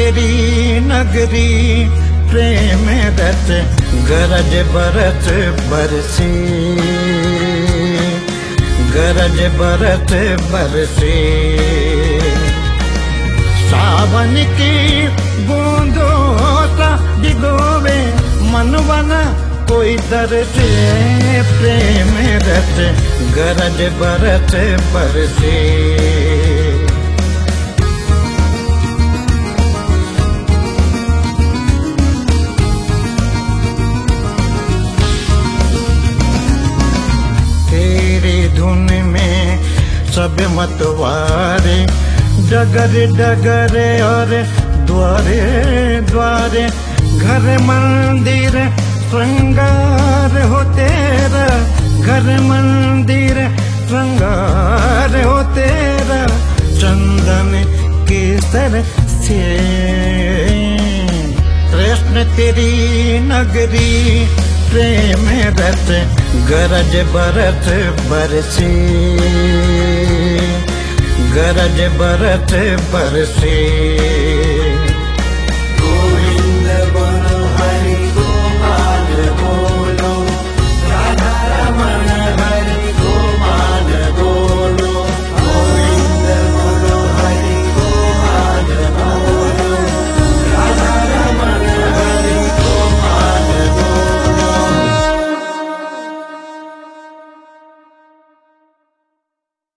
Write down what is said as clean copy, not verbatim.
तेरी नगरी प्रेम रत गरज बरत बरसी, गरज बरत बरसी। सावन की बूंदों सा भिगोवे मनवन कोई दर से, प्रेम रत गरज बरत बरसी। धुन में सब मतवारे डगर डगर और द्वारे द्वारे, घर मंदिर श्रृंगार हो तेरा, घर मंदिर श्रृंगार हो तेरा। चंदन केसर से कृष्ण तेरी नगरी प्रेम रत गरज बरत बरसी, गरज बरत बरसी।